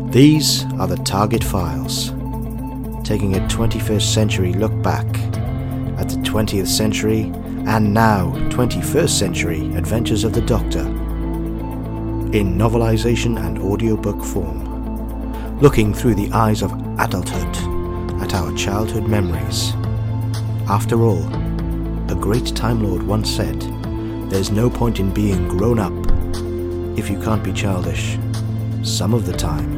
These are the Target Files, taking a 21st century look back at the 20th century and now 21st century adventures of the Doctor in novelization and audiobook form, looking through the eyes of adulthood at our childhood memories. After all, a great Time Lord once said, "There's no point in being grown up if you can't be childish some of the time."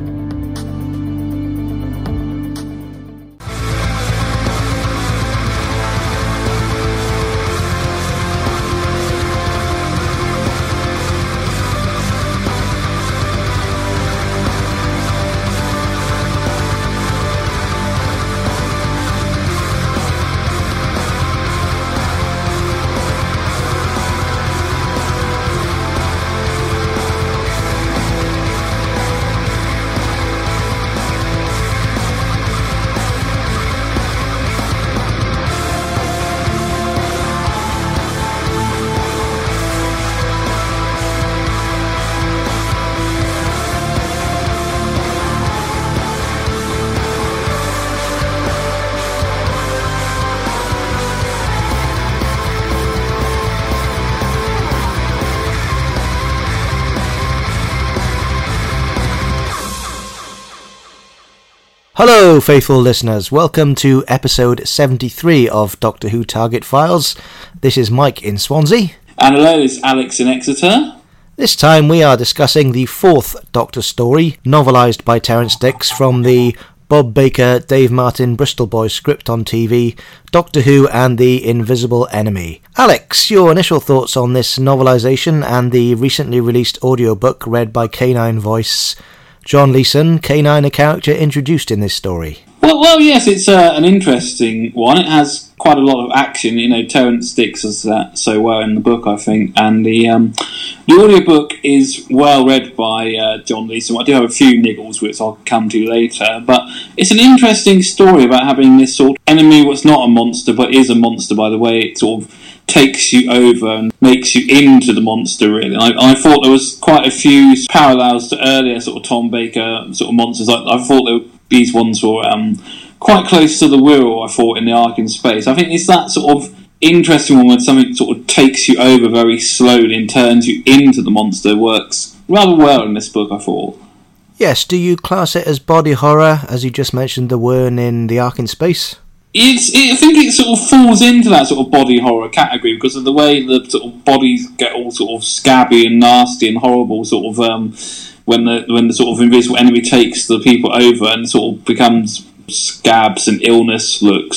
Hello, faithful listeners. Welcome to episode 73 of Doctor Who Target Files. This is Mike in Swansea. And hello, it's Alex in Exeter. This time we are discussing the fourth Doctor story, novelised by Terrance Dicks from the Bob Baker, Dave Martin, Bristol Boys script on TV, Doctor Who and the Invisible Enemy. Alex, your initial thoughts on this novelisation and the recently released audiobook read by K9 voice John Leeson, K9 a character introduced in this story? Well, yes, it's an interesting one. It has quite a lot of action. You know, Terrance Dicks does that so well in the book, I think. And the audiobook is well read by John Leeson. I do have a few niggles, which I'll come to later. But it's an interesting story about having this sort of enemy what's not a monster, but is a monster by the way it sort of takes you over and makes you into the monster, really. I thought there was quite a few parallels to earlier sort of Tom Baker sort of monsters. I thought these ones were quite close to the Wirral, I thought, in the Ark in Space. I think it's that sort of interesting one when something sort of takes you over very slowly and turns you into the monster. Works rather well in this book, I thought. Yes, do you class it as body horror, as you just mentioned the Wyrn in the Ark in Space? I think it sort of falls into that sort of body horror category because of the way the sort of bodies get all sort of scabby and nasty and horrible, sort of when the sort of invisible enemy takes the people over and sort of becomes scabs and illness look.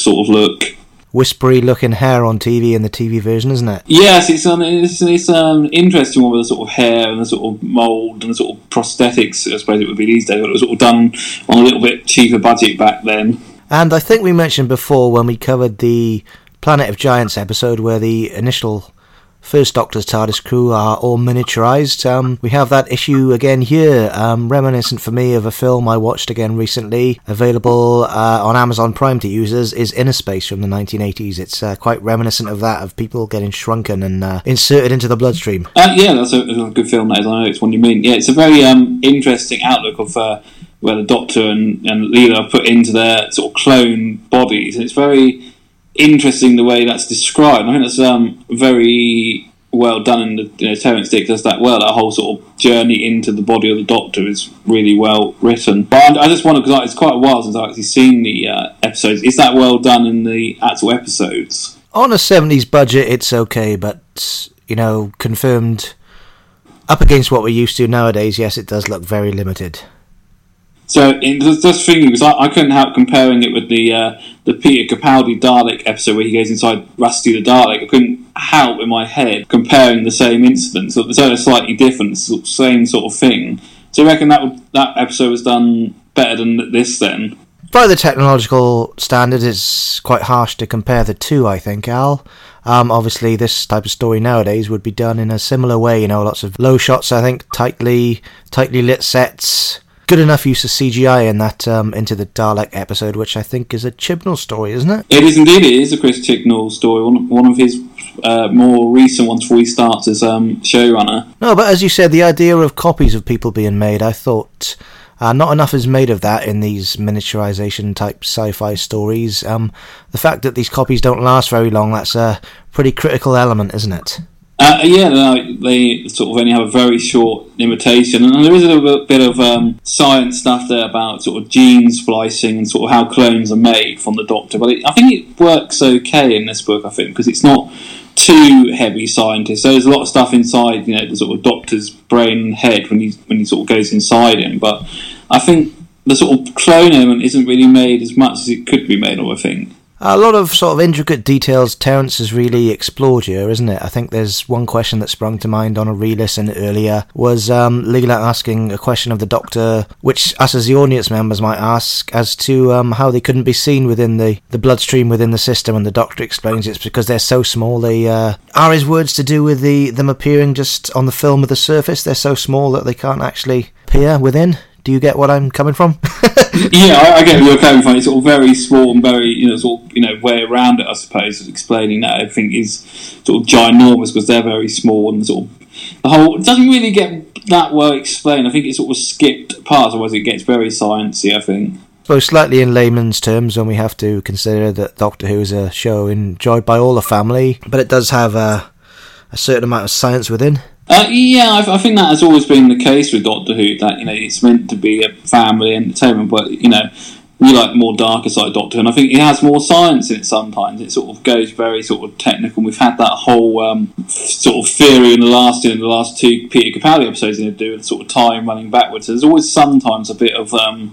Whispery looking hair on TV in the TV version, isn't it? Yes, it's an interesting one with the sort of hair and the sort of mould and the sort of prosthetics, I suppose it would be these days, but it was sort of done on a little bit cheaper budget back then. And I think we mentioned before when we covered the Planet of Giants episode where the initial First Doctor's TARDIS crew are all miniaturised. We have that issue again here, reminiscent for me of a film I watched again recently, available on Amazon Prime to users, is Inner Space from the 1980s. It's quite reminiscent of that, of people getting shrunken and inserted into the bloodstream. Yeah, that's a good film, that is. I know it's one you mean. Yeah, it's a very interesting outlook of where the Doctor and Leela are put into their sort of clone bodies, and it's very interesting the way that's described. I think that's very well done, and Terrance Dicks does that well. That whole sort of journey into the body of the Doctor is really well written. But I just wonder, because it's quite a while since I've actually seen the episodes, is that well done in the actual episodes? On a 70s budget, it's okay, but, confirmed up against what we're used to nowadays, yes, it does look very limited. So, just thinking, because I couldn't help comparing it with the Peter Capaldi Dalek episode where he goes inside Rusty the Dalek. I couldn't help in my head comparing the same incidents. So they're slightly different, same sort of thing. So you reckon that episode was done better than this then? By the technological standard, it's quite harsh to compare the two, I think, Al. Obviously, this type of story nowadays would be done in a similar way. Lots of low shots, I think, tightly lit sets. Good enough use of CGI in that Into the Dalek episode, which I think is a Chibnall story, isn't it? It is indeed. It is a Chris Chibnall story, one of his more recent ones before he starts as showrunner. No, but as you said, the idea of copies of people being made, I thought Not enough is made of that in these miniaturization type sci-fi stories. The fact that these copies don't last very long, that's a pretty critical element, isn't it? They sort of only have a very short limitation, and there is a little bit of science stuff there about sort of gene splicing and sort of how clones are made from the Doctor. But I think it works okay in this book, I think, because it's not too heavy scientist. So there's a lot of stuff inside, the sort of Doctor's brain and head when he sort of goes inside him. But I think the sort of clone element isn't really made as much as it could be made of, I think. A lot of sort of intricate details Terence has really explored here, isn't it? I think there's one question that sprung to mind on a re-listen earlier, was Leela asking a question of the Doctor, which us as the audience members might ask, as to how they couldn't be seen within the bloodstream within the system, and the Doctor explains it's because they're so small. They are his words to do with them appearing just on the film of the surface. They're so small that they can't actually appear within. Do you get what I'm coming from? Yeah, I get where you're coming from. It's sort of very small and very, way around it, I suppose, explaining that everything is sort of ginormous because they're very small, and sort of the whole, it doesn't really get that well explained. I think it's sort of skipped parts, otherwise it gets very sciencey, I think. So slightly in layman's terms, when we have to consider that Doctor Who is a show enjoyed by all the family, but it does have a certain amount of science within. I think that has always been the case with Doctor Who, that it's meant to be a family entertainment, but we like more darker side Doctor Who, and I think it has more science in it sometimes. It sort of goes very sort of technical. We've had that whole sort of theory in the last two Peter Capaldi episodes to do with sort of time running backwards. So there's always sometimes a bit of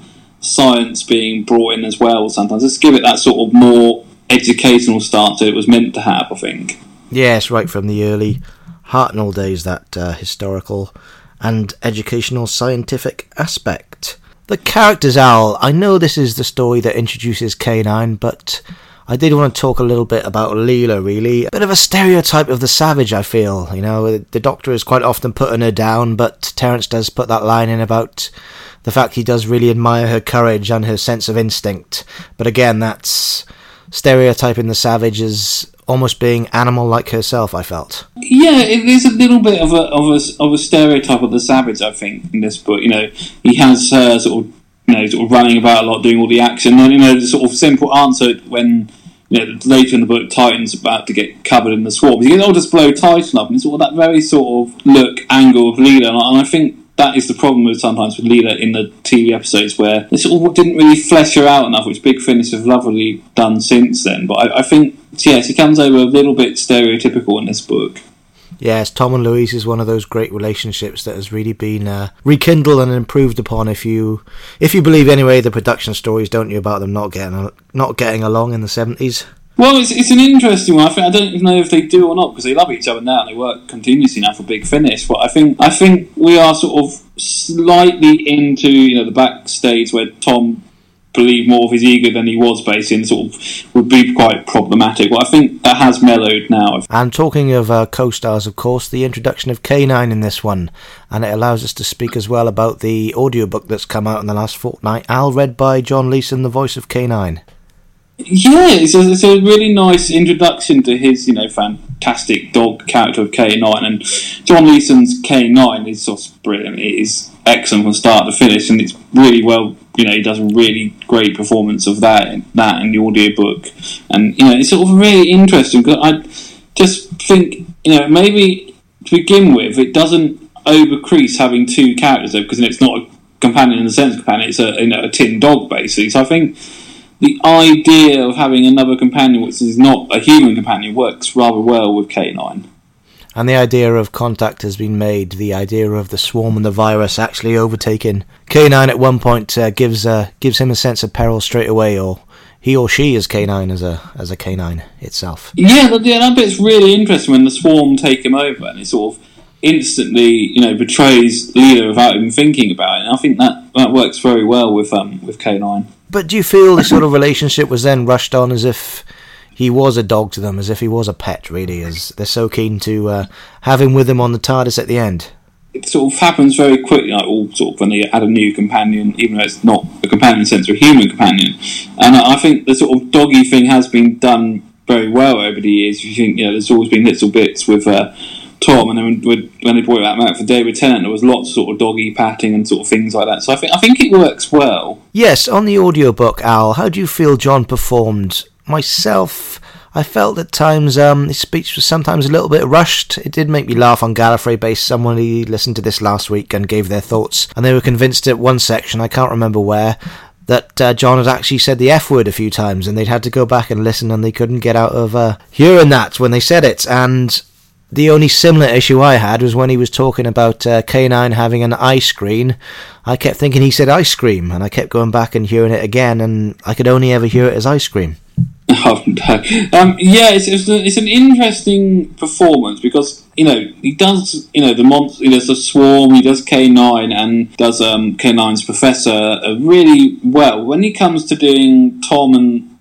science being brought in as well. Sometimes just give it that sort of more educational stance that it was meant to have, I think. Yes, right from the early Hartnell days, that historical and educational scientific aspect. The characters, Al, I know this is the story that introduces K9, but I did want to talk a little bit about Leela, really. A bit of a stereotype of the savage, I feel. The Doctor is quite often putting her down, but Terence does put that line in about the fact he does really admire her courage and her sense of instinct. But again, that's stereotyping the savage as almost being animal-like herself, I felt. Yeah, it is a little bit of a stereotype of the savage, I think, in this book. He has her sort of running about a lot, doing all the action. And the sort of simple answer when later in the book, Titan's about to get covered in the swarm, he goes, "Oh, just blow Titan up," and it's all that very sort of angle of Leela, and I think that is the problem with Leela in the TV episodes, where they sort of didn't really flesh her out enough, which Big Finish have lovely done since then. But I think, yes, he comes over a little bit stereotypical in this book. Yes, Tom and Louise is one of those great relationships that has really been rekindled and improved upon. If you believe anyway the production stories, don't you, about them not getting along in the 70s? Well, it's an interesting one. I don't even know if they do or not, because they love each other now and they work continuously now for Big Finish. But I think we are sort of slightly into the backstage where Tom believed more of his ego than he was, basically, and sort of would be quite problematic. Well, I think that has mellowed now. And talking of co-stars, of course, the introduction of K9 in this one, and it allows us to speak as well about the audiobook that's come out in the last fortnight. Al, read by John Leeson, the voice of K9. Yeah, it's a really nice introduction to his, fantastic dog character of K9, and John Leeson's K9 is just brilliant. It is excellent from start to finish, and it's really well. He does a really great performance of that in the audiobook, and it's sort of really interesting because I just think maybe to begin with it doesn't overcrease having two characters though, because it's not a companion in the sense of companion. It's a tin dog basically. So I think the idea of having another companion which is not a human companion works rather well with K9. And the idea of contact has been made, the idea of the swarm and the virus actually overtaking K9 at one point gives him a sense of peril straight away, or he or she is K9 as a K9 itself. Yeah, that bit's really interesting when the swarm take him over and it sort of instantly betrays Leela without even thinking about it. And I think that works very well with K9. But do you feel the sort of relationship was then rushed on as if he was a dog to them, as if he was a pet, really, as they're so keen to have him with them on the TARDIS at the end? It sort of happens very quickly, all sort of when they add a new companion, even though it's not a companion sense or a human companion. And I think the sort of doggy thing has been done very well over the years. You think, there's always been little bits with Tom, and then when they brought that out for David Tennant, there was lots of sort of doggy patting and sort of things like that. So I think it works well. Yes, on the audiobook, Al, how do you feel John performed? Myself, I felt at times his speech was sometimes a little bit rushed. It did make me laugh on Gallifrey Base. Someone listened to this last week and gave their thoughts, and they were convinced at one section, I can't remember where, that John had actually said the F word a few times, and they'd had to go back and listen, and they couldn't get out of hearing that when they said it. And the only similar issue I had was when he was talking about K9 having an eye screen. I kept thinking he said ice cream, and I kept going back and hearing it again, and I could only ever hear it as ice cream. Oh, no. It's an interesting performance because he does he does the Swarm, he does K9 and does K9's Professor really well. When he comes to doing Tom and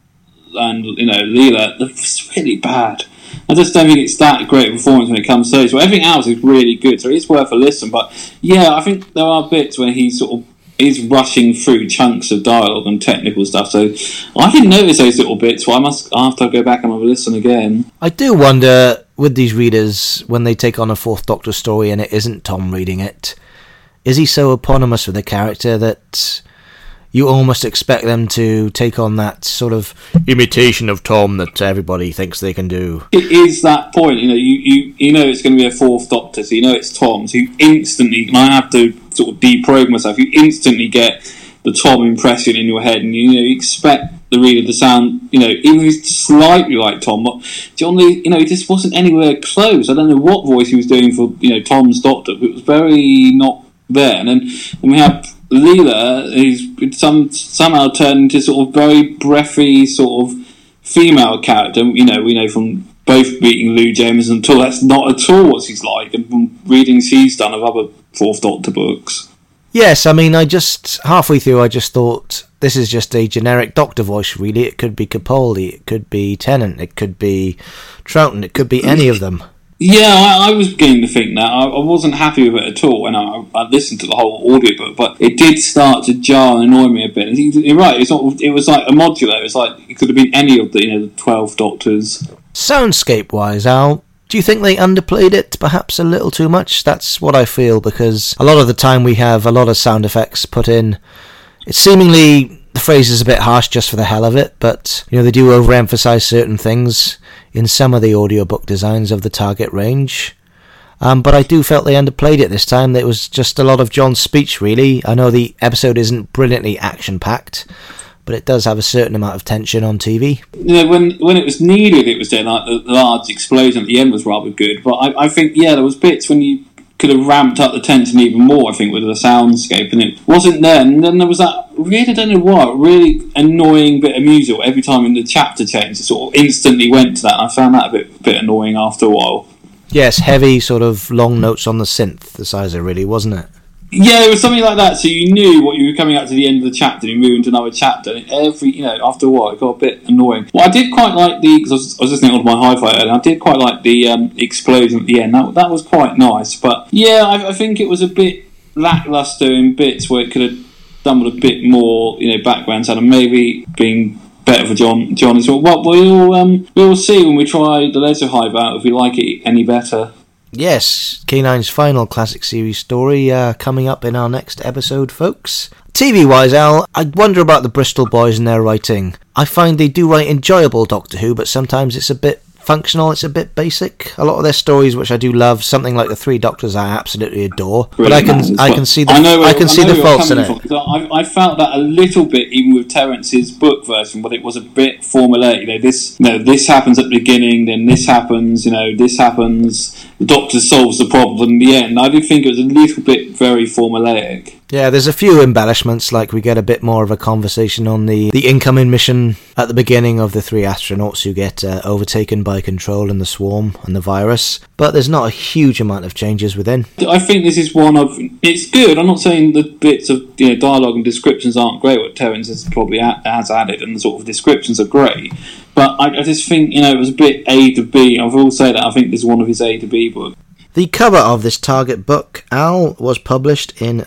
Leela, it's really bad. I just don't think it's that great a performance when it comes to those. But everything else is really good, so it's worth a listen. But yeah, I think there are bits where he sort of is rushing through chunks of dialogue and technical stuff, so I didn't notice those little bits, so I'll have to go back and have a listen again. I do wonder, with these readers, when they take on a Fourth Doctor story and it isn't Tom reading it, is he so eponymous with the character that you almost expect them to take on that sort of imitation of Tom that everybody thinks they can do? It is that point, you know it's going to be a Fourth Doctor, so you know it's Tom, so you instantly, and I have to sort of deprogram myself, you instantly get the Tom impression in your head, and you expect the reader to sound, even if he's slightly like Tom, but John Lee, he just wasn't anywhere close. I don't know what voice he was doing for, Tom's Doctor, but it was very not there. And then we have Leela, who's somehow turned into sort of very breathy sort of female character. We know from both meeting Lou Jameson and that's not at all what she's like, and from readings she's done of other Fourth Doctor books. Yes, I mean, halfway through I just thought, this is just a generic Doctor voice, really. It could be Capaldi, it could be Tennant, it could be Troughton, it could be any of them. Yeah, I was beginning to think that. I wasn't happy with it at all when I listened to the whole audiobook, but it did start to jar and annoy me a bit. You're right, it was like a modular. It was like it could have been any of the 12 Doctors. Soundscape-wise, Al, do you think they underplayed it perhaps a little too much? That's what I feel, because a lot of the time we have a lot of sound effects put in. It's seemingly, the phrase is a bit harsh just for the hell of it, but they do overemphasize certain things in some of the audiobook designs of the target range. But I do felt they underplayed it this time. It was just a lot of John's speech, really. I know the episode isn't brilliantly action-packed, but it does have a certain amount of tension on TV. When it was needed, it was there. Like the large explosion at the end was rather good, but I think there was bits when you could have ramped up the tension even more, I think, with the soundscape, and it wasn't there. And then there was that really, I don't know what, really annoying bit of music every time in the chapter changed. It sort of instantly went to that. I found that a bit annoying after a while. Yes, heavy sort of long notes on the synthesizer, really, wasn't it? Yeah, it was something like that. So you knew what you were coming up to the end of the chapter, and you moved into another chapter. And after a while, it got a bit annoying. Well, I did quite like because I was listening on my hi-fi earlier. I did quite like the explosion at the end. That was quite nice. But yeah, I think it was a bit lackluster in bits where it could have done with a bit more, background sound, and maybe being better for John as well. But we'll see when we try the Leisure Hive out if we like it any better. Yes, K9's final classic series story coming up in our next episode, folks. TV-wise, Al, I wonder about the Bristol boys and their writing. I find they do write enjoyable Doctor Who, but sometimes it's a bit functional, it's a bit basic. A lot of their stories, which I do love, something like the Three Doctors, I absolutely adore. Brilliant, but I can see the faults in it. I felt that a little bit, even with Terence's book version, but it was a bit formulaic. This happens at the beginning, then this happens. This happens. The Doctor solves the problem in the end. I do think it was a little bit very formulaic. Yeah, there's a few embellishments, like we get a bit more of a conversation on the incoming mission at the beginning of the three astronauts who get overtaken by Control and the Swarm and the virus, but there's not a huge amount of changes within. I think this is one of... It's good, I'm not saying the bits of dialogue and descriptions aren't great, what Terence has probably has added, and the sort of descriptions are great, but I just think, it was a bit A to B. I will say that I think this is one of his A to B books. The cover of this Target book, Al, was published in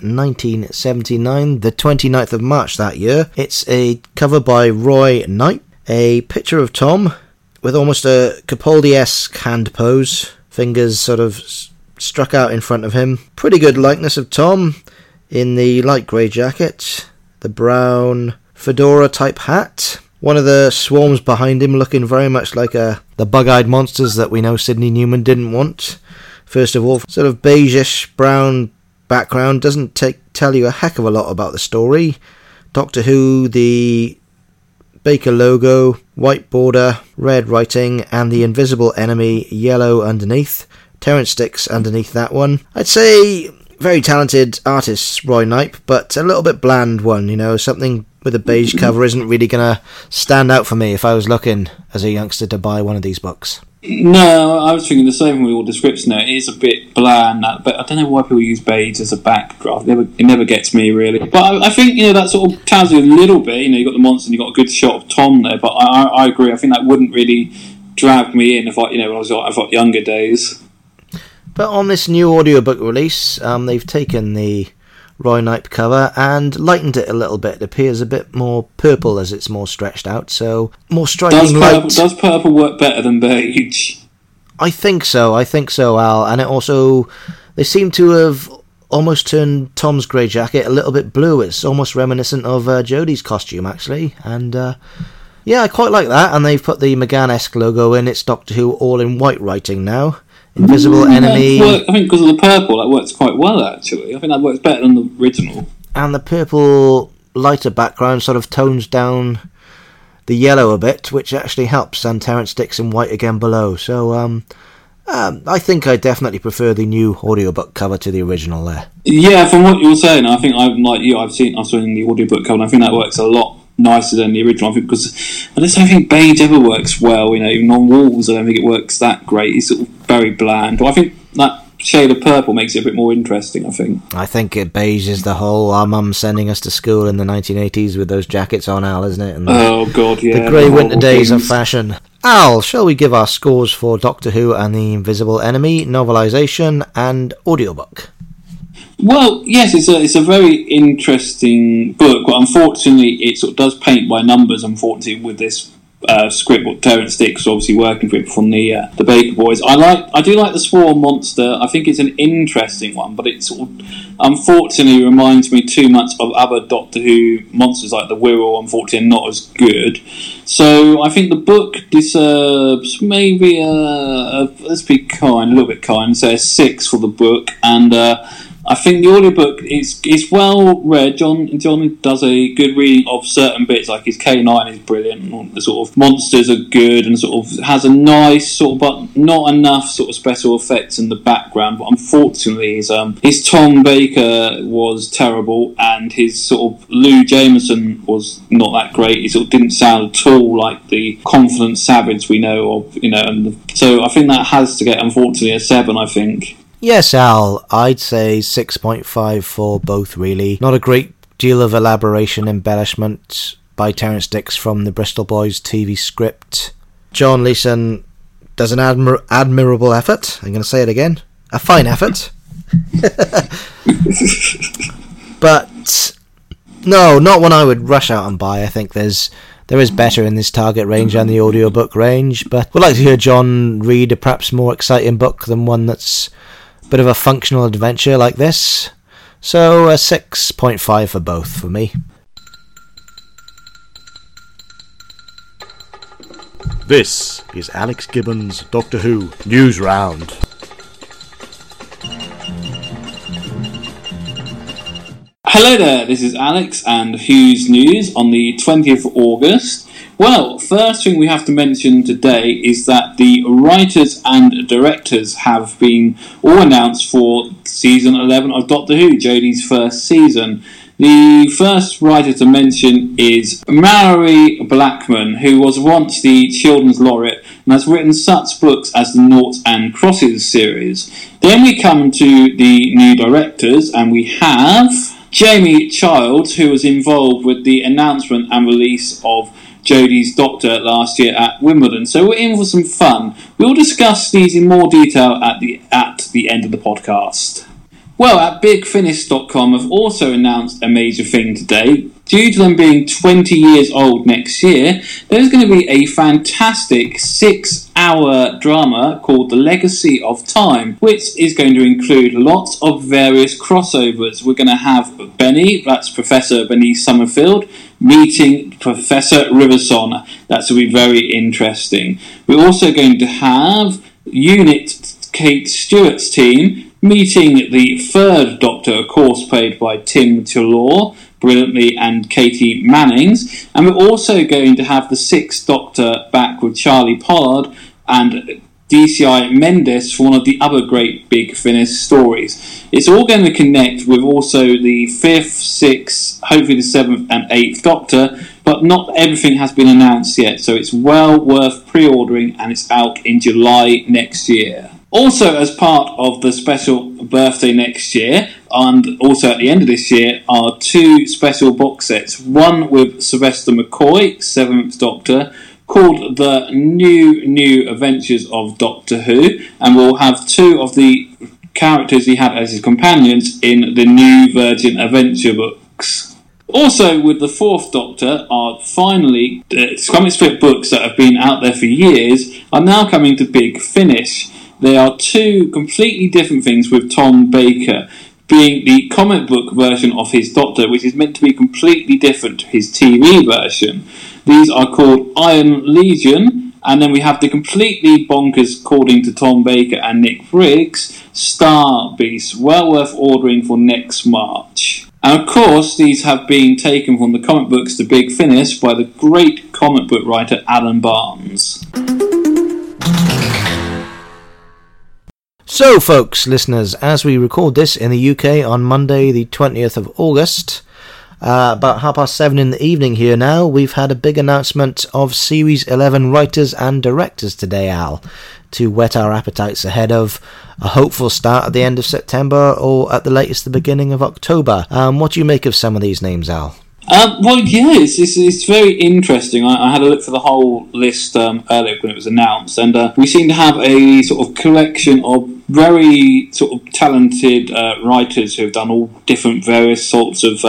1979, the 29th of March that year. It's a cover by Roy Knight, a picture of Tom with almost a Capaldi-esque hand pose, fingers sort of struck out in front of him. Pretty good likeness of Tom in the light grey jacket, the brown fedora type hat. One of the swarms behind him looking very much like the bug-eyed monsters that we know Sidney Newman didn't want. First of all, sort of beigeish brown background doesn't tell you a heck of a lot about the story. Doctor Who, the Baker logo, white border, red writing, and the invisible enemy yellow underneath. Terrance Dicks underneath that one. I'd say very talented artist, Roy Knipe, but a little bit bland one, something with a beige cover isn't really going to stand out for me if I was looking as a youngster to buy one of these books. No, I was thinking the same with all description there. It is a bit bland, but I don't know why people use beige as a backdrop. It never gets me, really. But I think, that sort of tells you a little bit. You've got the monster and you've got a good shot of Tom there, but I agree. I think that wouldn't really drag me in if when I've got younger days. But on this new audiobook release, they've taken the Roy Knipe cover and lightened it a little bit. It appears a bit more purple as it's more stretched out, so more striking light. Does purple work better than beige? I think so, Al. And it also, they seem to have almost turned Tom's grey jacket a little bit blue. It's almost reminiscent of Jodie's costume, actually. And yeah, I quite like that. And they've put the McGann-esque logo in. It's Doctor Who all in white writing now. Invisible enemy. I think because of the purple, that works quite well, actually. I think that works better than the original. And the purple lighter background sort of tones down the yellow a bit, which actually helps. And Terrance Dicks in white again below. So I think I definitely prefer the new audiobook cover to the original there. Yeah, from what you were saying, I think I've seen the audiobook cover, and I think that works a lot nicer than the original. I think because I just don't think beige ever works well. Even on walls, I don't think it works that great. It's sort of very bland. But I think that shade of purple makes it a bit more interesting. I think beige is the whole our mum sending us to school in the 1980s with those jackets on, Al, isn't it? And oh God, yeah. The grey winter days of fashion. Al, shall we give our scores for Doctor Who and the Invisible Enemy, novelisation and audiobook? Well, yes, it's a very interesting book, but unfortunately it sort of does paint by numbers, unfortunately, with this script what Terrance Dicks obviously working for it from the Baker Boys. I do like the Swarm Monster. I think it's an interesting one, but it sort of unfortunately reminds me too much of other Doctor Who monsters like the Wirral, unfortunately not as good. So I think the book deserves maybe let's be kind, a little bit kind, so a 6 for the book, and I think the audiobook is well read. John does a good reading of certain bits, like his K9 is brilliant, the sort of monsters are good, and sort of has a nice sort of, but not enough sort of special effects in the background. But unfortunately, his Tom Baker was terrible, and his sort of Lou Jameson was not that great. He sort of didn't sound at all like the confident savage we know of, so I think that has to get, unfortunately, a 7, I think. Yes, Al, I'd say 6.5 for both, really. Not a great deal of elaboration, embellishment by Terrance Dicks from the Bristol Boys TV script. John Leeson does an admirable effort. I'm going to say it again. A fine effort. But, no, not one I would rush out and buy. I think there is better in this target range and the audiobook range, but we'd like to hear John read a perhaps more exciting book than one that's bit of a functional adventure like this. So a 6.5 for both for me. This is Alex Gibbons' Doctor Who News Round. Hello there, this is Alex and Who's News on the 20th of August. Well, first thing we have to mention today is that the writers and directors have been all announced for season 11 of Doctor Who, Jodie's first season. The first writer to mention is Malorie Blackman, who was once the Children's Laureate and has written such books as the Noughts and Crosses series. Then we come to the new directors, and we have Jamie Childs, who was involved with the announcement and release of Jodie's Doctor last year at Wimbledon. So we're in for some fun. We'll discuss these in more detail at the end of the podcast. Well, at BigFinish.com have also announced a major thing today. Due to them being 20 years old next year, there's going to be a fantastic 6 6-hour drama called The Legacy of Time, which is going to include lots of various crossovers. We're going to have Benny, that's Professor Benny Summerfield, meeting Professor Riverson. That's going to be very interesting. We're also going to have Unit Kate Stewart's team meeting the third Doctor, of course played by Tim Tillor, brilliantly, and Katie Mannings. And we're also going to have the Sixth Doctor back with Charlie Pollard and DCI Mendes for one of the other great Big Finish stories. It's all going to connect with also the 5th, 6th, hopefully the 7th and 8th Doctor, but not everything has been announced yet, so it's well worth pre-ordering, and it's out in July next year. Also, as part of the special birthday next year, and also at the end of this year, are 2 special box sets. One with Sylvester McCoy, 7th Doctor, called The New Adventures of Doctor Who, and we'll have 2 of the characters he had as his companions in the New Virgin Adventure books. Also, with the 4th Doctor, are finally comic strip books that have been out there for years are now coming to Big Finish. They are 2 completely different things, with Tom Baker being the comic book version of his Doctor, which is meant to be completely different to his TV version. These are called Iron Legion, and then we have the completely bonkers, according to Tom Baker and Nick Briggs, Star Beast, well worth ordering for next March. And of course, these have been taken from the comic books to Big Finish by the great comic book writer Alan Barnes. So, folks, listeners, as we record this in the UK on Monday, the 20th of August, about 7:30 in the evening here now, we've had a big announcement of Series 11 writers and directors today, Al, to whet our appetites ahead of a hopeful start at the end of September or at the latest the beginning of October. What do you make of some of these names, Al? Well, yeah, it's very interesting. I had a look for the whole list earlier when it was announced, and we seem to have a sort of collection of very sort of talented writers who have done all different various sorts of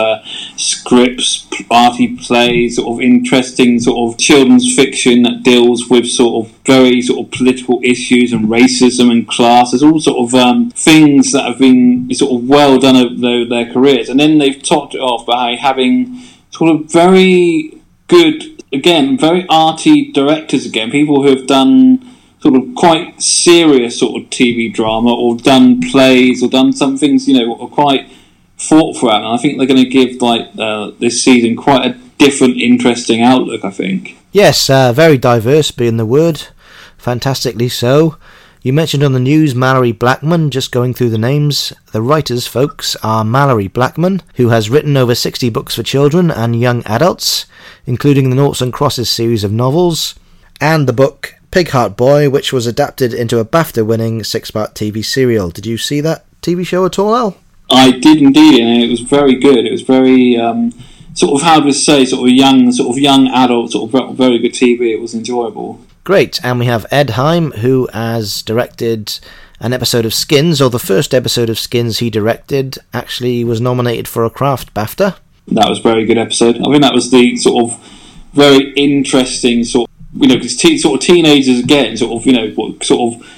scripts, arty plays, sort of interesting sort of children's fiction that deals with sort of very sort of political issues and racism and class. There's all sort of things that have been sort of well done over their careers, and then they've topped it off by having sort of very good, again, very arty directors again, people who have done sort of quite serious sort of TV drama, or done plays, or done some things, you know, are quite thoughtful. And I think they're going to give this season quite a different, interesting outlook, I think. Yes, very diverse being the word. Fantastically so. You mentioned on the news Mallory Blackman, just going through the names. The writers, folks, are Mallory Blackman, who has written over 60 books for children and young adults, including the Noughts and Crosses series of novels, and the book Pig Heart Boy, which was adapted into a BAFTA-winning 6-part TV serial. Did you see that TV show at all, Al? I did indeed, and it was very good. It was very, sort of, how to say, sort of young adult, sort of very good TV. It was enjoyable. Great, and we have Ed Heim, who has directed an episode of Skins, or the first episode of Skins he directed, actually was nominated for a Craft BAFTA. That was a very good episode. I think that was the sort of very interesting sort of, you know, because sort of teenagers again, sort of, you know, sort of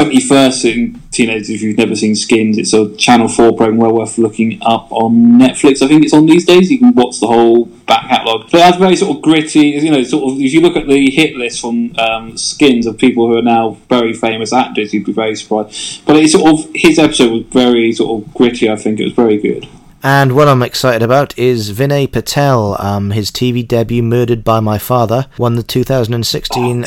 21st teenagers, if you've never seen Skins, it's a Channel 4 program well worth looking up on Netflix. I think it's on these days. You can watch the whole back catalogue. So that's very sort of gritty, you know, sort of, if you look at the hit list from Skins of people who are now very famous actors, you'd be very surprised. But it's sort of, his episode was very sort of gritty, I think. It was very good. And what I'm excited about is Vinay Patel. His TV debut, Murdered by My Father, won the 2016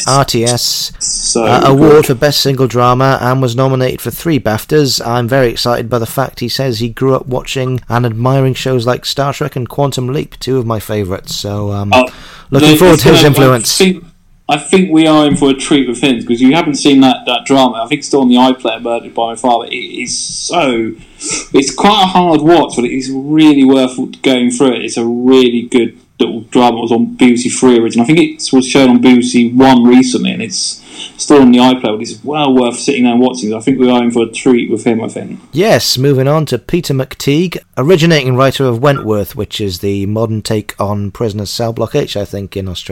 RTS award for Best Single Drama and was nominated for 3 BAFTAs. I'm very excited by the fact he says he grew up watching and admiring shows like Star Trek and Quantum Leap, 2 of my favourites. So looking forward to his influence. I think we are in for a treat with him, because you haven't seen that drama. I think it's still on the iPlayer, Murdered by My Father. It's quite a hard watch, but it is really worth going through it. It's a really good little drama. It was on BBC 3 originally. I think it was shown on BBC 1 recently, and it's still on the iPlayer, but it's well worth sitting there and watching. I think we are in for a treat with him, I think. Yes, moving on to Peter McTeague, originating writer of Wentworth, which is the modern take on Prisoner's Cell Block H, I think, in Australia.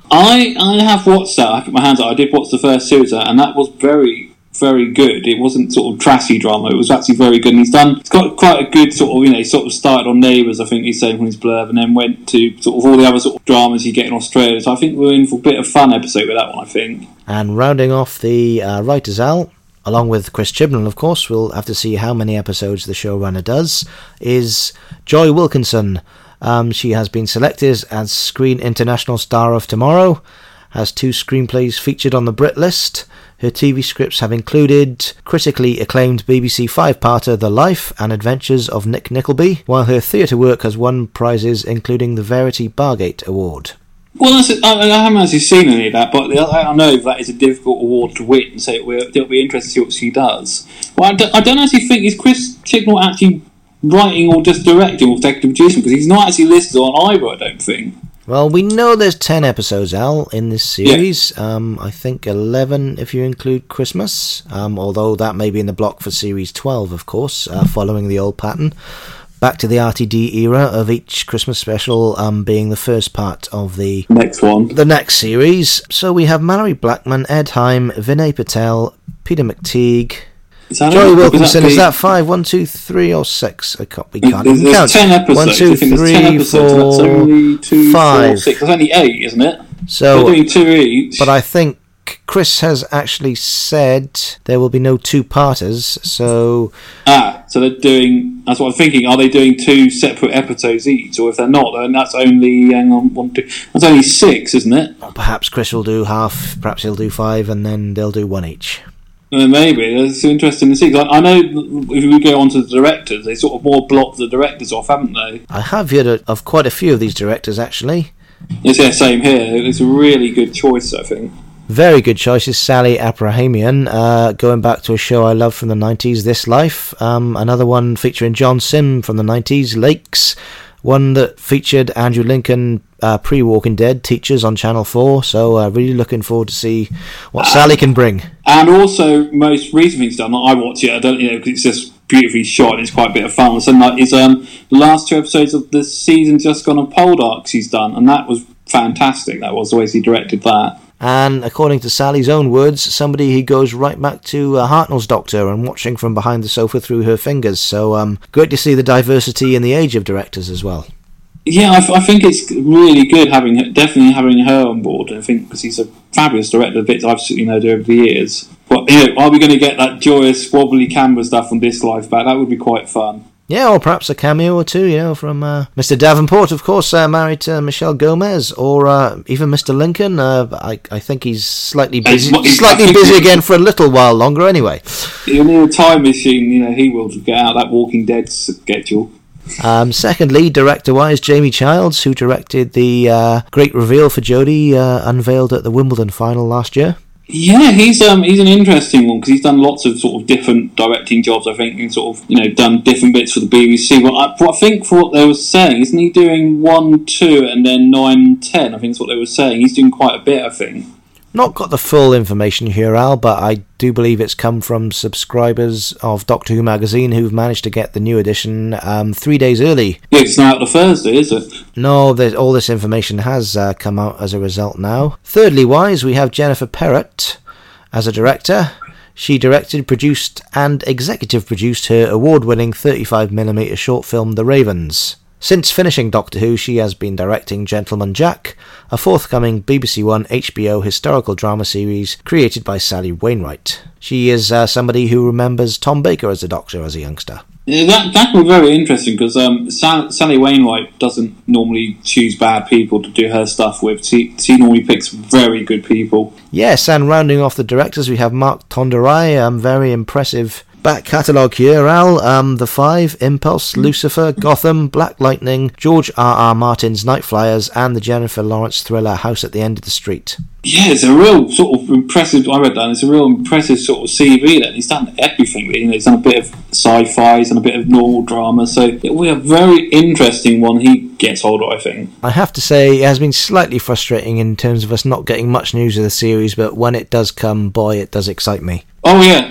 I have watched that. I put my hands up. I did watch the first series, and that was very, very good. It wasn't sort of trashy drama. It was actually very good. And he's got quite a good sort of, he sort of started on Neighbours, I think he's saying from his blurb, and then went to sort of all the other sort of dramas you get in Australia. So I think we're in for a bit of fun episode with that one, I think. And rounding off the writers, Al, along with Chris Chibnall, of course, we'll have to see how many episodes the showrunner does, is Joy Wilkinson. She has been selected as Screen International Star of Tomorrow, has 2 screenplays featured on the Brit list. Her TV scripts have included critically acclaimed BBC 5-parter The Life and Adventures of Nick Nickleby, while her theatre work has won prizes including the Verity Bargate Award. Well, I haven't actually seen any of that, but I know that is a difficult award to win, so it'll be interesting to see what she does. Well, I don't actually think, is Chris Chibnall actually writing or just directing or executive producing, because he's not actually listed on either, I don't think. Well, we know there's 10 episodes, Al, in this series. Yeah. I think 11 if you include Christmas, although that may be in the block for Series 12, of course, following the old pattern. Back to the RTD era of each Christmas special being the first part of the next one. The next series. So we have Mallory Blackman, Ed Heim, Vinay Patel, Peter McTeague, Joy Wilkinson. Is that 5? 1, 2, 3, or 6? We can't even count. 10 episodes. 1, 2, 3, 4, that's only 2, 5. 4, 6. That's only 8, isn't it? So they're doing 2 each. But I think Chris has actually said there will be no 2-parters, so... So they're doing... That's what I'm thinking. Are they doing 2 separate episodes each? Or if they're not, then that's only... Hang on, 1, 2... That's only 6, isn't it? Or perhaps Chris will do half, perhaps he'll do 5, and then they'll do 1 each. Maybe. It's interesting to see. I know if we go on to the directors, they sort of more block the directors off, haven't they? I have heard of quite a few of these directors, actually. Yes, yeah, same here. It's a really good choice, I think. Very good choice is Sally Abrahamian, going back to a show I love from the 90s, This Life. Another one featuring John Sim from the 90s, Lakes. One that featured Andrew Lincoln, pre-Walking Dead, Teachers on Channel 4. So really looking forward to see what Sally can bring. And also, most recent things done, I watch it, I don't, because it's just beautifully shot and it's quite a bit of fun. So is the last 2 episodes of the season just gone on Poldark he's done, and that was fantastic. That was the way he directed that. And according to Sally's own words, somebody he goes right back to Hartnell's Doctor and watching from behind the sofa through her fingers. So great to see the diversity in the age of directors as well. Yeah, I think it's really good definitely having her on board. I think because he's a fabulous director, the bits I've seen her do over the years. But are we going to get that joyous wobbly camera stuff from This Life back? That would be quite fun. Yeah, or perhaps a cameo or 2, from Mr. Davenport, of course, married to Michelle Gomez, or even Mr. Lincoln. I think he's slightly busy, busy again for a little while longer anyway. He'll need a time machine, he will get out that Walking Dead schedule. Secondly, director-wise, Jamie Childs, who directed the great reveal for Jodie, unveiled at the Wimbledon final last year. Yeah, he's an interesting one because he's done lots of sort of different directing jobs. I think and sort of done different bits for the BBC. But I think for what they were saying, isn't he doing 1, 2, and then 9, 10? I think that's what they were saying. He's doing quite a bit, I think. Not got the full information here, Al, but I do believe it's come from subscribers of Doctor Who magazine who've managed to get the new edition 3 days early. Yeah, it's not out on Thursday, is it? No, all this information has come out as a result now. Thirdly wise, we have Jennifer Perrott as a director. She directed, produced and executive produced her award-winning 35mm short film The Ravens. Since finishing Doctor Who, she has been directing Gentleman Jack, a forthcoming BBC One HBO historical drama series created by Sally Wainwright. She is somebody who remembers Tom Baker as the Doctor as a youngster. Yeah, that can be very interesting because Sally Wainwright doesn't normally choose bad people to do her stuff with. She normally picks very good people. Yes, and rounding off the directors, we have Mark Tonderai, very impressive back catalogue here, Al. The Five, Impulse, Lucifer, Gotham, Black Lightning, George R.R. Martin's Night Flyers, and the Jennifer Lawrence thriller House at the End of the Street. Yeah, it's a real sort of impressive. I read that. It's a real impressive sort of CV. Then he's done everything. Really. He's done a bit of sci-fi, he's done a bit of normal drama. So it will be a very interesting one. He gets hold of, I think. I have to say, it has been slightly frustrating in terms of us not getting much news of the series, but when it does come, boy, it does excite me. Oh yeah.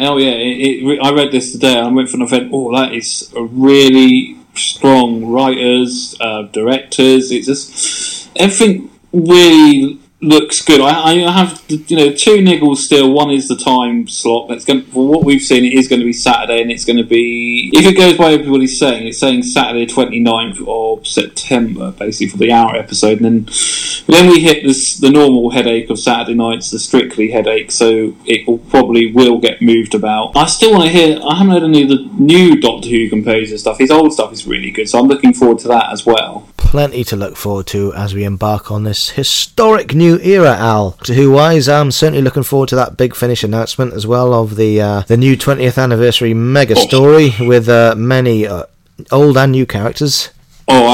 I read this today. I went for an event. That is a really strong writers, directors. It's just everything really looks good. I have two niggles still. One is the time slot. That's going for what we've seen. It is going to be Saturday, and it's going to be, if it goes by everybody's saying, it's saying Saturday 29th of September, basically for the hour episode. And then we hit the normal headache of Saturday nights, the Strictly headache. So it will get moved about. I still want to hear. I haven't heard any of the new Doctor Who composer stuff. His old stuff is really good, so I'm looking forward to that as well. Plenty to look forward to as we embark on this historic new era, Al. Doctor Who wise, I'm certainly looking forward to that Big Finish announcement as well of the new 20th anniversary mega story with many old and new characters. Oh,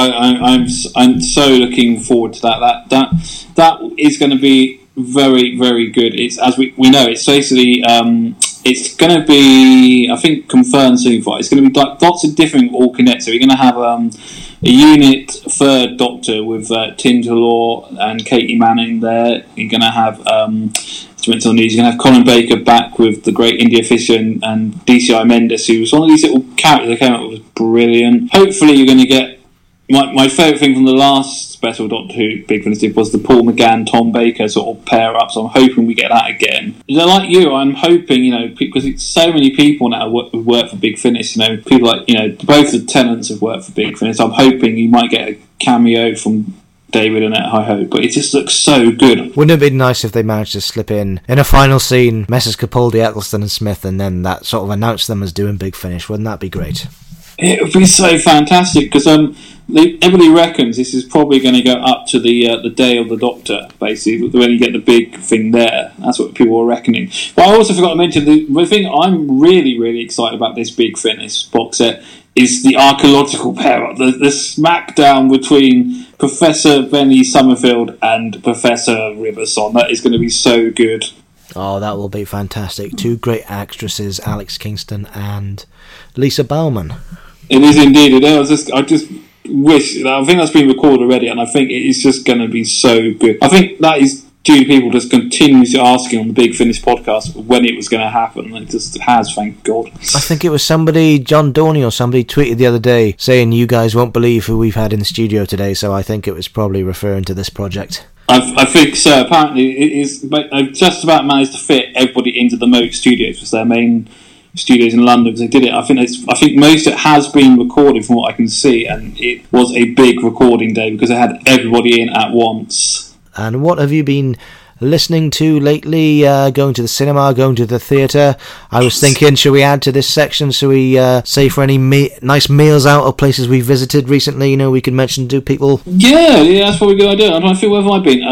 I'm so looking forward to that. That is going to be very, very good. It's, as we know, it's basically it's going to be, I think, confirmed soon. It's going to be like lots of different all connected. So you're going to have a unit third Doctor with Tim Delore and Katie Manning there. You're going to have you're going to have Colin Baker back with the great India Fisher and DCI Mendes, who was one of these little characters they came up with, was brilliant. Hopefully you're going to get my favourite thing from the last special Doctor Who Big Finish was the Paul McGann, Tom Baker sort of pair up, so I'm hoping we get that again. Like you, I'm hoping, because it's so many people now who work for Big Finish, people like, both the Tennants have worked for Big Finish, so I'm hoping you might get a cameo from David and I hope, but it just looks so good. Wouldn't it be nice if they managed to slip in a final scene, Messrs Capaldi, Eccleston and Smith, and then that sort of announce them as doing Big Finish? Wouldn't that be great? It would be so fantastic, because everybody reckons this is probably going to go up to the Day of the Doctor, basically, when you get the big thing there. That's what people are reckoning. But I also forgot to mention, the thing I'm really, really excited about this Big Finish box set is the archaeological pair-up, the smackdown between Professor Benny Summerfield and Professor Riverson. That is going to be so good. Oh, that will be fantastic. Two great actresses, Alex Kingston and Lisa Bowman. It is indeed. I just wish. I think that's been recorded already, and I think it is just going to be so good. I think that is due to people just continuously asking on the Big Finish podcast when it was going to happen. It just has, thank God. I think it was somebody, John Dorney or somebody, tweeted the other day saying you guys won't believe who we've had in the studio today, so I think it was probably referring to this project. I think so. Apparently, it is. I've just about managed to fit everybody into the Moat Studios, which is their main studios in London, because they did it. I think most of it has been recorded from what I can see, and it was a big recording day because they had everybody in at once. And what have you been listening to lately? Going to the cinema, going to the theatre? I was thinking, should we add to this section? Should we say for any nice meals out or places we visited recently? We could mention to people. Yeah, that's probably a good idea. I don't feel where have I been.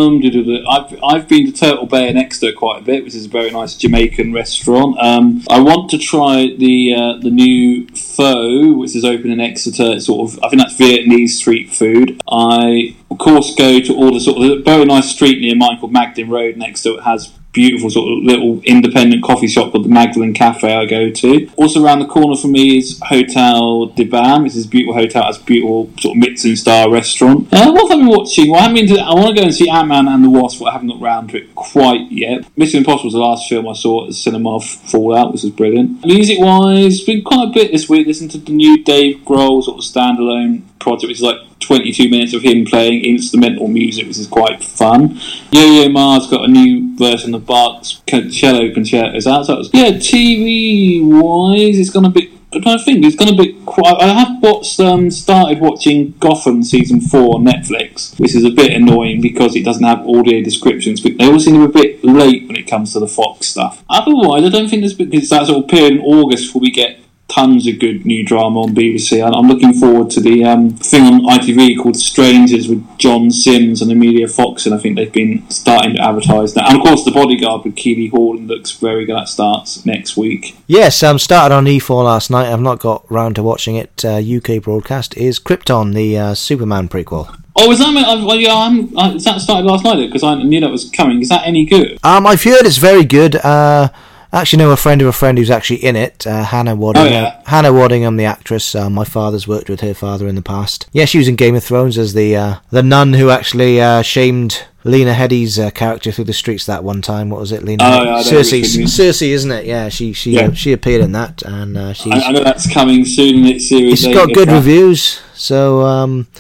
I've been to Turtle Bay in Exeter quite a bit, which is a very nice Jamaican restaurant. I want to try the new pho, which is open in Exeter. It's I think that's Vietnamese street food. I of course go to all the very nice street near mine called Magdalen Road next to it. Has beautiful sort of little independent coffee shop called the Magdalen Cafe I go to. Also around the corner from me is Hotel de Bam. It's this beautiful hotel, has a beautiful sort of Michelin star restaurant. What have I been watching? Well, I want to go and see Ant-Man and the Wasp, but I haven't got round to it quite yet. Mission Impossible was the last film I saw at the cinema, Fallout, which was brilliant. Music wise, been quite a bit this week. Listened to the new Dave Grohl sort of standalone project, which is like 22 minutes of him playing instrumental music, which is quite fun. Yo-Yo Ma's got a new version of Bach's cello concertos out. So TV wise, it's gone a bit. I'm trying to think. It's gone a bit. I have started watching Gotham season 4 on Netflix, which is a bit annoying because it doesn't have audio descriptions. But they all seem a bit late when it comes to the Fox stuff. Otherwise, I don't think there's because it's that sort of period in August before we get tons of good new drama on BBC. I'm looking forward to the thing on ITV called Strangers with John Sims and Amelia Fox, and I think they've been starting to advertise that. And of course, The Bodyguard with Keely Hall looks very good. That starts next week. Yes, started on E4 last night. I've not got round to watching it. UK broadcast is Krypton, the Superman prequel. Oh, is that? Is that started last night? Because I knew that was coming. Is that any good? I've heard it's very good. Actually know a friend of a friend who's actually in it, Hannah Waddingham. Oh, yeah. Hannah Waddingham, the actress. My father's worked with her father in the past. Yeah, she was in Game of Thrones as the nun who actually shamed Lena Headey's character through the streets that one time. What was it, Lena? Cersei, isn't it? Yeah, she appeared in that, and I know that's coming soon in its series. It's got good reviews, so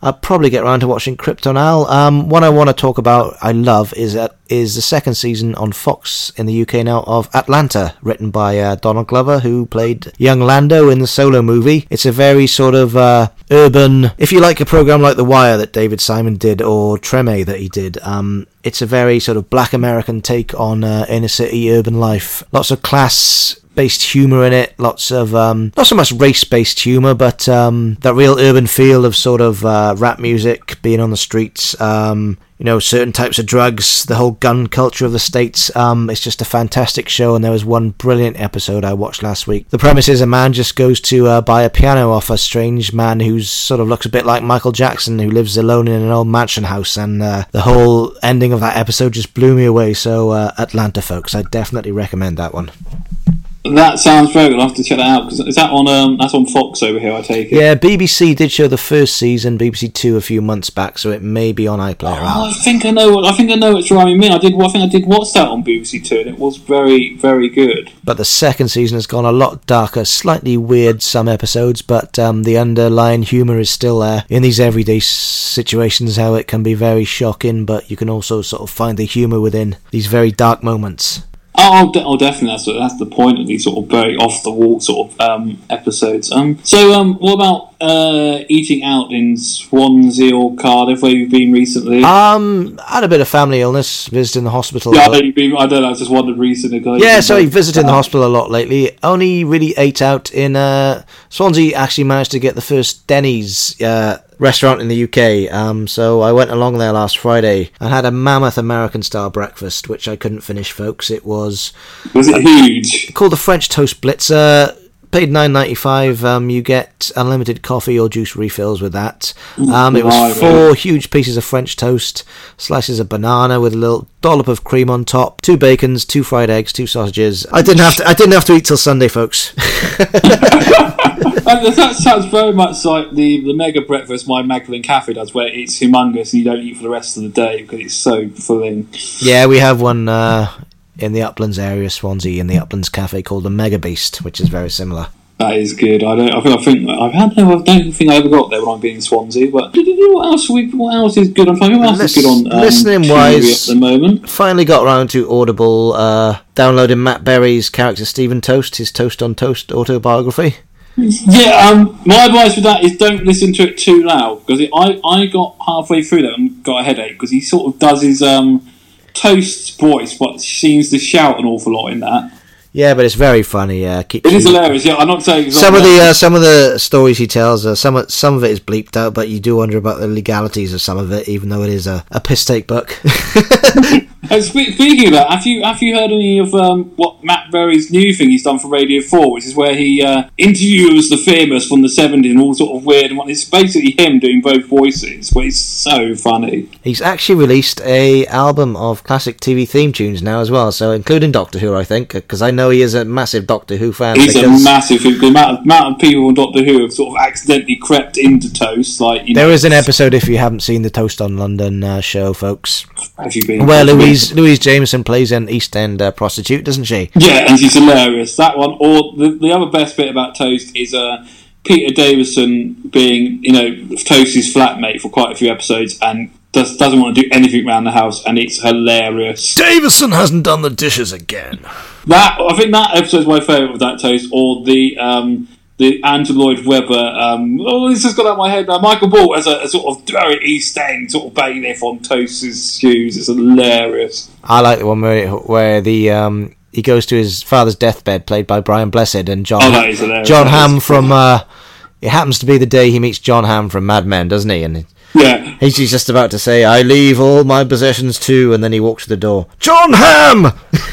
I'll probably get around to watching Krypton Al. One I want to talk about, I love, is the second season on Fox in the UK now of Atlanta, written by Donald Glover, who played young Lando in the Solo movie. It's a very sort of urban, if you like a program like The Wire that David Simon did, or Treme that he did, it's a very sort of black American take on inner city urban life. Lots of class-based humour in it, lots of, not so much race-based humour, but that real urban feel of sort of rap music, being on the streets, certain types of drugs, the whole gun culture of the States. It's just a fantastic show, and there was one brilliant episode I watched last week. The premise is a man just goes to buy a piano off a strange man who sort of looks a bit like Michael Jackson, who lives alone in an old mansion house, and the whole ending of that episode just blew me away. So Atlanta, folks, I definitely recommend that one. That sounds very good. I'll have to check that out. Cause is that on? That's on Fox over here, I take it. Yeah, BBC did show the first season, BBC Two, a few months back, so it may be on iPlayer. I think I know what's driving me. I think I did watch that on BBC Two, and it was very, very good. But the second season has gone a lot darker, slightly weird some episodes, but the underlying humour is still there. In these everyday situations, how it can be very shocking, but you can also sort of find the humour within these very dark moments. Oh, definitely. That's the point of these sort of very off the wall sort of episodes. What about eating out in Swansea or Cardiff, where you've been recently? I had a bit of family illness, visiting the hospital. Yeah, I don't know. I just wondered recently. Yeah, so visiting the hospital a lot lately. Only really ate out in Swansea. Actually managed to get the first Denny's restaurant in the UK, so I went along there last Friday and had a mammoth American-style breakfast, which I couldn't finish, folks. Was it huge? Called the French Toast Blitzer. Paid $9.95. You get unlimited coffee or juice refills with that. It was 4 huge pieces of French toast, slices of banana with a little dollop of cream on top, 2 bacons, 2 fried eggs, 2 sausages. I didn't have to eat till Sunday, folks. That sounds very much like the mega breakfast my Magdalene Cafe does, where it's humongous and you don't eat for the rest of the day because it's so filling. Yeah, we have one in the Uplands area, Swansea, in the Uplands Cafe called the Mega Beast, which is very similar. That is good. I don't think I ever got there when I've been in Swansea. But what else is good? I'm thinking what else is good on listening wise at the moment. Finally got around to Audible downloading Matt Berry's character Stephen Toast, his Toast on Toast autobiography. Yeah, my advice for that is don't listen to it too loud, because I got halfway through that and got a headache, because he sort of does his Toast's voice, but seems to shout an awful lot in that. Yeah, but it's very funny. It is hilarious. Yeah, I'm not saying some of the stories he tells. Some of it is bleeped out, but you do wonder about the legalities of some of it, even though it is a piss take book. Speaking of that, have you heard any of what Matt Berry's new thing he's done for Radio 4, which is where he interviews the famous from the 70s and all sort of weird, and it's basically him doing both voices, but it's so funny. He's actually released a album of classic TV theme tunes now as well, so including Doctor Who, I think, because I know he is a massive Doctor Who fan. He's a massive. The amount of people on Doctor Who have sort of accidentally crept into Toast. There is an episode, if you haven't seen the Toast on London show, folks. Have you been? Where Louise Jameson plays an East End prostitute, doesn't she? Yeah, and she's hilarious. That one, or the other best bit about Toast is Peter Davison being, Toast's flatmate for quite a few episodes and doesn't want to do anything around the house, and it's hilarious. Davison hasn't done the dishes again. I think that episode's my favourite of that Toast, or the Andrew Lloyd Webber. This has got out of my head now. Michael Ball as a sort of very East End sort of bailiff on Toast's shoes. It's hilarious. I like the one where he goes to his father's deathbed, played by Brian Blessed, and John Hamm from. It happens to be the day he meets John Hamm from Mad Men, doesn't he? And yeah, he's just about to say, "I leave all my possessions too," and then he walks to the door. John Hamm.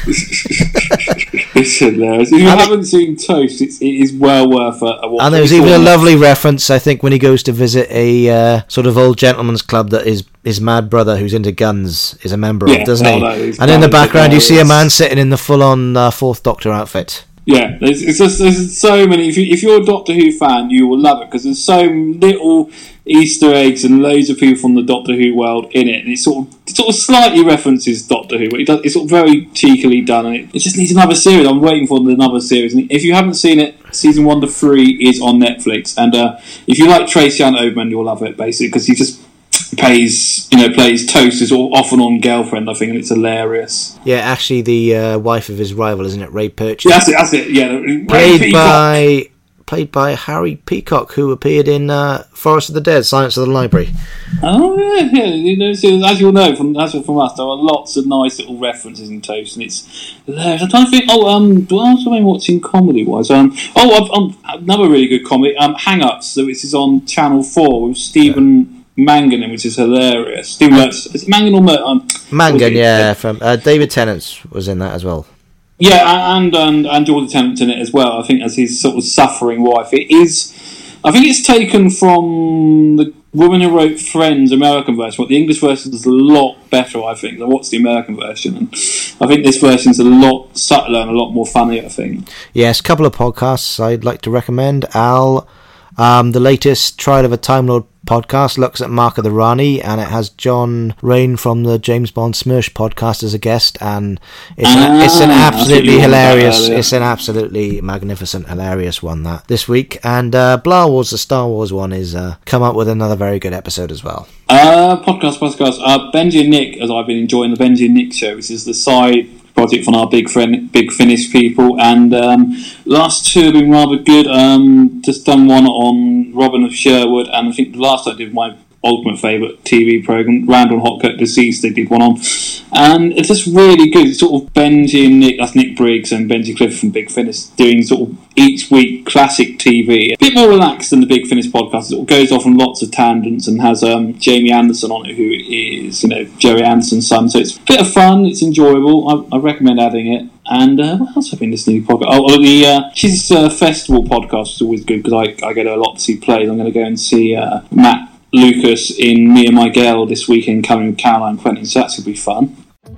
It's hilarious. If you haven't seen Toast, it is well worth a watch. And there's even a lovely reference, I think, when he goes to visit a sort of old gentleman's club that his mad brother, who's into guns, is a member of, doesn't he? And in the background, you see a man sitting in the full-on Fourth Doctor outfit. Yeah, there's so many. If you're a Doctor Who fan, you will love it, because there's so little Easter eggs and loads of people from the Doctor Who world in it, and it's sort of sort of slightly references Doctor Who, but it's sort of very cheekily done, and it just needs another series. I'm waiting for another series, and if you haven't seen it, season 1 to 3 is on Netflix, and if you like Tracy Ann Oberman, you'll love it, basically, because he just plays Toast, his off and on girlfriend, I think, and it's hilarious. Yeah, actually the wife of his rival, isn't it? Ray Purchase. Yeah, that's it, yeah. Played by Harry Peacock, who appeared in Forest of the Dead, Silence of the Library. Oh, yeah. So, as you'll know from us, there are lots of nice little references in Toast, and it's hilarious. I'm trying to think, what else have I been watching comedy-wise? Another really good comedy, Hang-Ups, which is on Channel 4 with Stephen Mangan, which is hilarious. Stephen Mertz. Is it Mangan or Mertz? Mangan, yeah. From David Tennant was in that as well. Yeah, and Jordan Tennant's in it as well. I think as his sort of suffering wife. I think it's taken from the woman who wrote Friends American version, but the English version is a lot better, I think. I watched the American version, and I think this version is a lot subtler and a lot more funny, I think. Yes, a couple of podcasts I'd like to recommend. The latest Trial of a Time Lord podcast looks at Mark of the Rani, and it has John Rain from the James Bond Smirsh podcast as a guest, and it's an absolutely hilarious, it's an absolutely magnificent, hilarious one that this week. And Blah Wars, the Star Wars one, is come up with another very good episode as well. Podcast. Benji and Nick, as I've been enjoying the Benji and Nick show, which is the side project from our Big Finish people, and last two have been rather good. Just done one on Robin of Sherwood, and I think the last I did my ultimate favourite TV programme, Randall Hopkirk Deceased, they did one on, and it's just really good. It's sort of Benji and Nick, that's Nick Briggs and Benji Clifford from Big Finish, doing sort of each week classic TV. A bit more relaxed than the Big Finish podcast. It goes off on lots of tangents and has Jamie Anderson on it, who is Jerry Anderson's son. So it's a bit of fun. It's enjoyable. I recommend adding it. And what else have I been listening to? The She's Festival podcast is always good because I go to a lot to see plays. I'm going to go and see Matt Lucas in Me and My Girl this weekend, coming with Caroline Quentin, so that's going to be fun.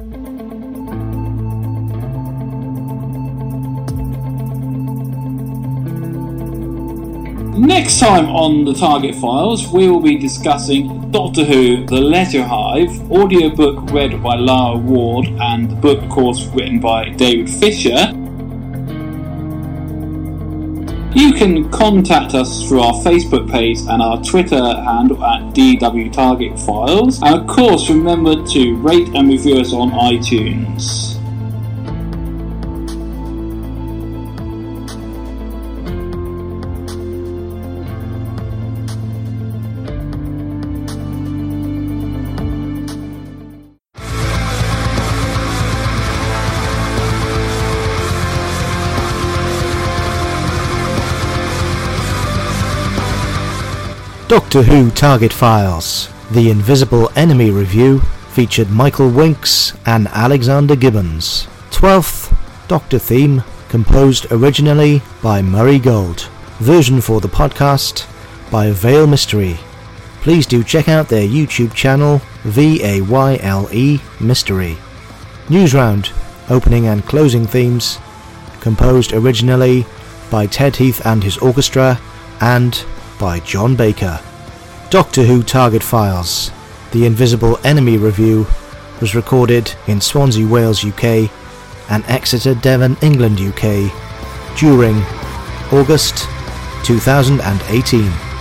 Next time on the Target Files, we will be discussing Doctor Who, The Leisure Hive, audiobook read by Lara Ward, and the book, of course, written by David Fisher. You can contact us through our Facebook page and our Twitter handle at DW Target Files. And of course, remember to rate and review us on iTunes. Doctor Who Target Files, The Invisible Enemy review featured Michael Winks and Alexander Gibbons. 12th Doctor theme composed originally by Murray Gold. Version for the podcast by Veil Mystery. Please do check out their YouTube channel, VAYLE Mystery. Newsround, opening and closing themes composed originally by Ted Heath and his orchestra and by John Baker. Doctor Who Target Files, The Invisible Enemy review was recorded in Swansea, Wales, UK and Exeter, Devon, England, UK during August 2018.